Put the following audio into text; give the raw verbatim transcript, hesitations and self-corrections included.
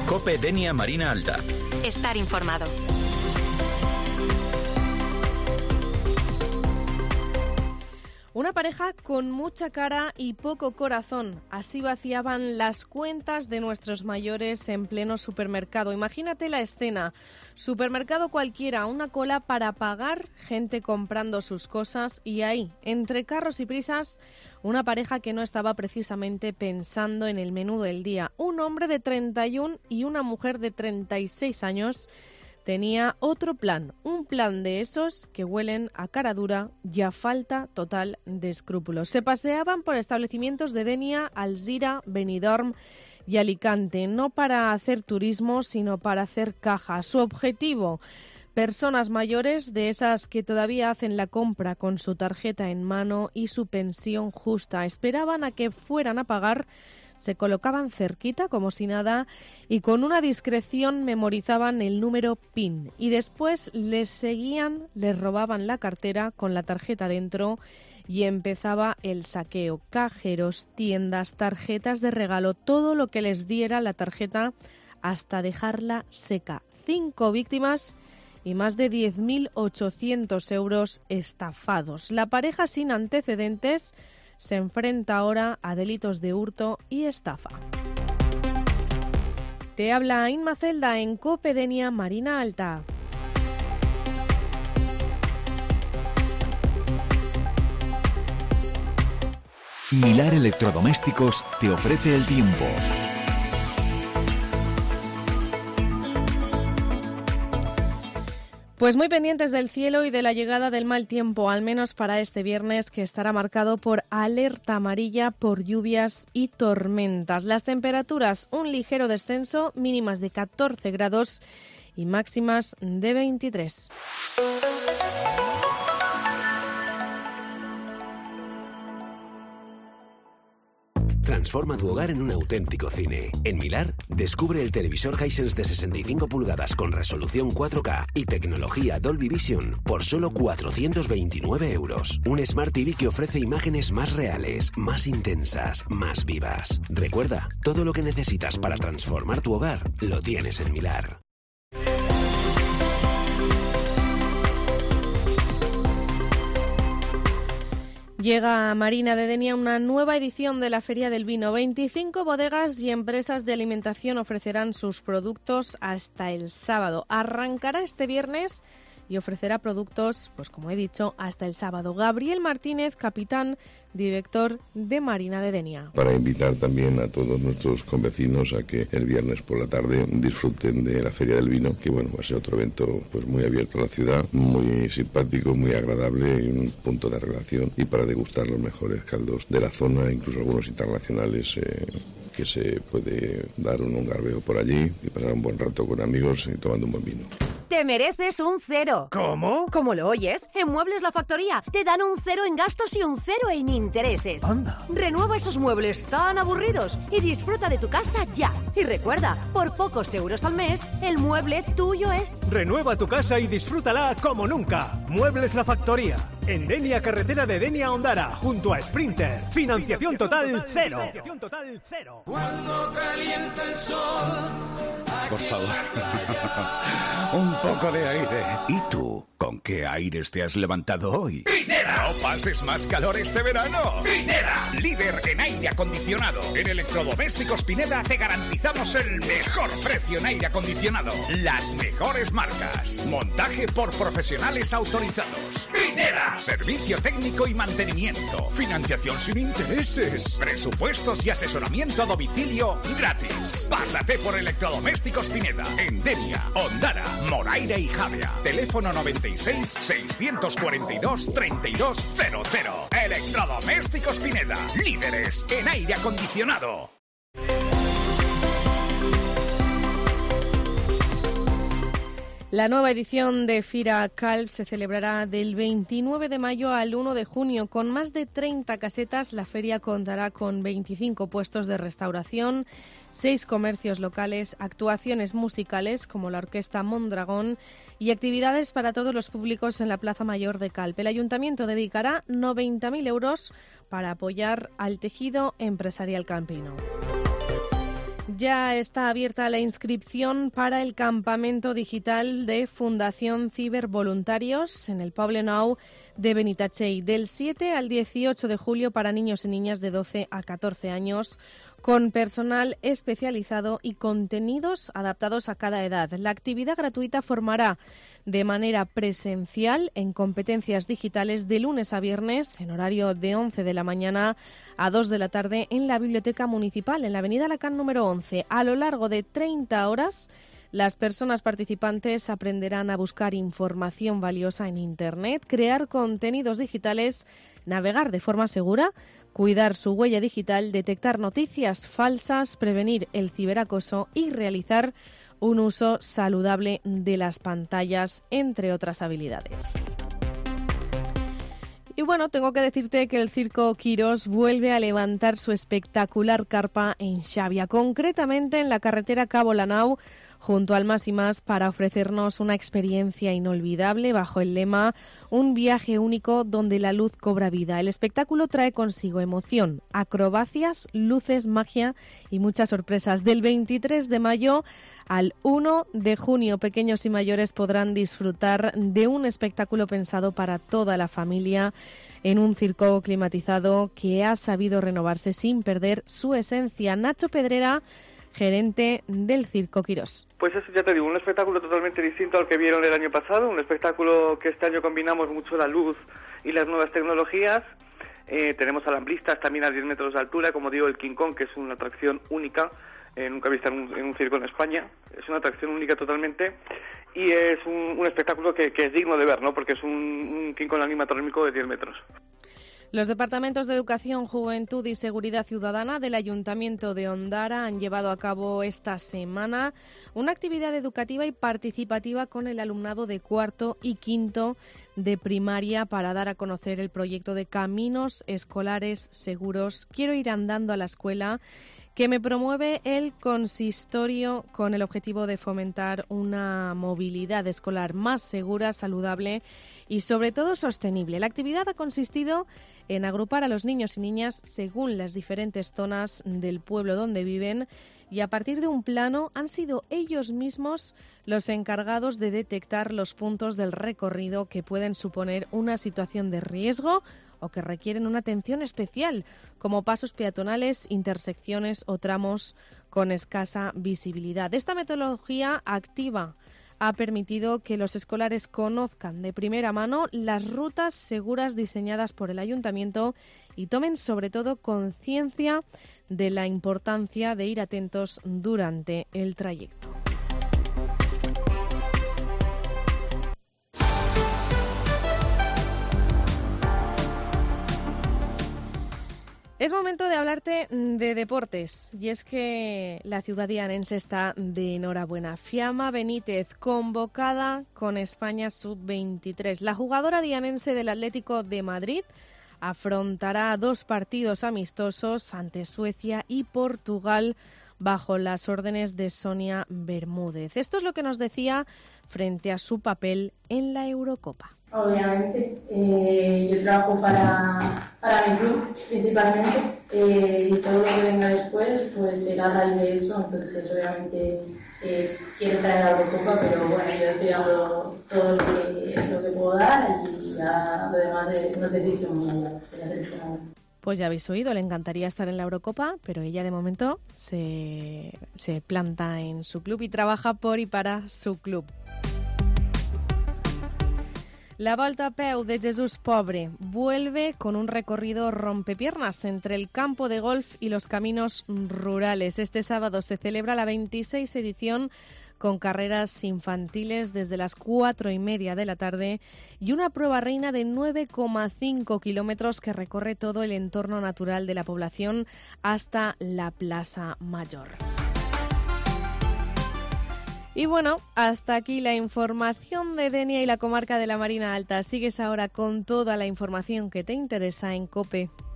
COPE Denia Marina Alta. Estar informado. Una pareja con mucha cara y poco corazón. Así vaciaban las cuentas de nuestros mayores en pleno supermercado. Imagínate la escena. Supermercado cualquiera, una cola para pagar, gente comprando sus cosas y ahí, entre carros y prisas, una pareja que no estaba precisamente pensando en el menú del día. Un hombre de treinta y uno y una mujer de treinta y seis años tenía otro plan, un plan de esos que huelen a cara dura y a falta total de escrúpulos. Se paseaban por establecimientos de Denia, Alzira, Benidorm y Alicante, no para hacer turismo, sino para hacer caja. Su objetivo, personas mayores, de esas que todavía hacen la compra con su tarjeta en mano y su pensión justa. Esperaban a que fueran a pagar, se colocaban cerquita como si nada y con una discreción memorizaban el número PIN y después les seguían, les robaban la cartera con la tarjeta dentro y empezaba el saqueo. Cajeros, tiendas, tarjetas de regalo, todo lo que les diera la tarjeta hasta dejarla seca. Cinco víctimas y más de diez mil ochocientos euros estafados. La pareja sin antecedentes se enfrenta ahora a delitos de hurto y estafa. Te habla Inma Celda en COPE Denia Marina Alta. Milar Electrodomésticos te ofrece el tiempo. Pues muy pendientes del cielo y de la llegada del mal tiempo, al menos para este viernes, que estará marcado por alerta amarilla por lluvias y tormentas. Las temperaturas, un ligero descenso, mínimas de catorce grados y máximas de veintitrés. Transforma tu hogar en un auténtico cine. En Milar, descubre el televisor Hisense de sesenta y cinco pulgadas con resolución cuatro K y tecnología Dolby Vision por solo cuatrocientos veintinueve euros. Un Smart T V que ofrece imágenes más reales, más intensas, más vivas. Recuerda, todo lo que necesitas para transformar tu hogar lo tienes en Milar. Llega a Marina de Denia una nueva edición de la Feria del Vino. veinticinco bodegas y empresas de alimentación ofrecerán sus productos hasta el sábado. Arrancará este viernes y ofrecerá productos, pues como he dicho, hasta el sábado. Gabriel Martínez, capitán, director de Marina de Denia. Para invitar también a todos nuestros convecinos a que el viernes por la tarde disfruten de la Feria del Vino, que bueno, va a ser otro evento pues muy abierto a la ciudad, muy simpático, muy agradable y un punto de relación y para degustar los mejores caldos de la zona, incluso algunos internacionales eh, que se puede dar un, un garbeo por allí y pasar un buen rato con amigos y tomando un buen vino. Te mereces un cero. ¿Cómo? ¿Cómo lo oyes? En Muebles La Factoría te dan un cero en gastos y un cero en intereses. Anda. Renueva esos muebles tan aburridos y disfruta de tu casa ya. Y recuerda, por pocos euros al mes, el mueble tuyo es. Renueva tu casa y disfrútala como nunca. Muebles La Factoría. En Denia, carretera de Denia a Ondara, junto a Sprinter. Financiación total cero. Financiación total cero. Cuando calienta el sol. Por favor. Un poco de aire. ¿Y tú? ¿Con qué aires te has levantado hoy? ¡Primera! ¡No pases más calor este verano! ¡Primera! Líder en aire acondicionado. En Electrodomésticos Pineda te garantizamos el mejor precio en aire acondicionado. Las mejores marcas. Montaje por profesionales autorizados. ¡Primera! Servicio técnico y mantenimiento. Financiación sin intereses. Presupuestos y asesoramiento a domicilio gratis. Pásate por Electrodomésticos Pineda. En Denia, Ondara, Moraira y Javea. Teléfono noventa y seis, seiscientos cuarenta y dos, treinta y dos cero cero. Electrodomésticos Pineda. Líderes en aire acondicionado. La nueva edición de Fira Calp se celebrará del veintinueve de mayo al uno de junio. Con más de treinta casetas, la feria contará con veinticinco puestos de restauración, seis comercios locales, actuaciones musicales como la Orquesta Mondragón y actividades para todos los públicos en la Plaza Mayor de Calp. El Ayuntamiento dedicará noventa mil euros para apoyar al tejido empresarial campino. Ya está abierta la inscripción para el campamento digital de Fundación Cibervoluntarios en el Poblenou de Benitatxell del siete al dieciocho de julio para niños y niñas de doce a catorce años, con personal especializado y contenidos adaptados a cada edad. La actividad gratuita formará de manera presencial en competencias digitales de lunes a viernes en horario de once de la mañana a dos de la tarde en la Biblioteca Municipal, en la avenida Alacant número once. A lo largo de treinta horas, las personas participantes aprenderán a buscar información valiosa en Internet, crear contenidos digitales, navegar de forma segura, cuidar su huella digital, detectar noticias falsas, prevenir el ciberacoso y realizar un uso saludable de las pantallas, entre otras habilidades. Y bueno, tengo que decirte que el Circo Quirós vuelve a levantar su espectacular carpa en Xàbia, concretamente en la carretera Cabo Lanao, junto al Más y Más, para ofrecernos una experiencia inolvidable bajo el lema Un viaje único donde la luz cobra vida. El espectáculo trae consigo emoción, acrobacias, luces, magia y muchas sorpresas. Del veintitrés de mayo al uno de junio, pequeños y mayores podrán disfrutar de un espectáculo pensado para toda la familia en un circo climatizado que ha sabido renovarse sin perder su esencia. Nacho Pedrera, gerente del Circo Quirós. Pues eso, ya te digo, un espectáculo totalmente distinto al que vieron el año pasado, un espectáculo que este año combinamos mucho la luz y las nuevas tecnologías. Eh, tenemos alambristas también a diez metros de altura, como digo, el King Kong, que es una atracción única, eh, nunca vista en un, en un circo en España, es una atracción única totalmente, y es un, un espectáculo que, que es digno de ver, ¿no? Porque es un, un King Kong animatrónico de diez metros. Los departamentos de Educación, Juventud y Seguridad Ciudadana del Ayuntamiento de Ondara han llevado a cabo esta semana una actividad educativa y participativa con el alumnado de cuarto y quinto de primaria para dar a conocer el proyecto de Caminos Escolares Seguros. Quiero ir andando a la escuela, que me promueve el consistorio con el objetivo de fomentar una movilidad escolar más segura, saludable y sobre todo sostenible. La actividad ha consistido en agrupar a los niños y niñas según las diferentes zonas del pueblo donde viven, y a partir de un plano han sido ellos mismos los encargados de detectar los puntos del recorrido que pueden suponer una situación de riesgo o que requieren una atención especial, como pasos peatonales, intersecciones o tramos con escasa visibilidad. Esta metodología activa ha permitido que los escolares conozcan de primera mano las rutas seguras diseñadas por el Ayuntamiento y tomen sobre todo conciencia de la importancia de ir atentos durante el trayecto. Es momento de hablarte de deportes, y es que la ciudad dianense está de enhorabuena. Fiamma Benítez, convocada con España sub veintitrés. La jugadora dianense del Atlético de Madrid afrontará dos partidos amistosos ante Suecia y Portugal bajo las órdenes de Sonia Bermúdez. Esto es lo que nos decía frente a su papel en la Eurocopa. Obviamente, eh, yo trabajo para, para mi club principalmente, eh, y todo lo que venga después pues será a raíz de eso. Entonces obviamente eh, quiero estar en la Eurocopa, pero bueno, yo estoy dando todo lo que, lo que puedo dar, y ya lo demás es una selección mundial, sería seleccionado. Pues ya habéis oído, le encantaría estar en la Eurocopa, pero ella de momento se, se planta en su club y trabaja por y para su club. La Volta a Peu de Jesús Pobre vuelve con un recorrido rompepiernas entre el campo de golf y los caminos rurales. Este sábado se celebra la veintiséis edición con carreras infantiles desde las cuatro y media de la tarde y una prueba reina de nueve coma cinco kilómetros que recorre todo el entorno natural de la población hasta la Plaza Mayor. Y bueno, hasta aquí la información de Denia y la comarca de la Marina Alta. Sigues ahora con toda la información que te interesa en COPE.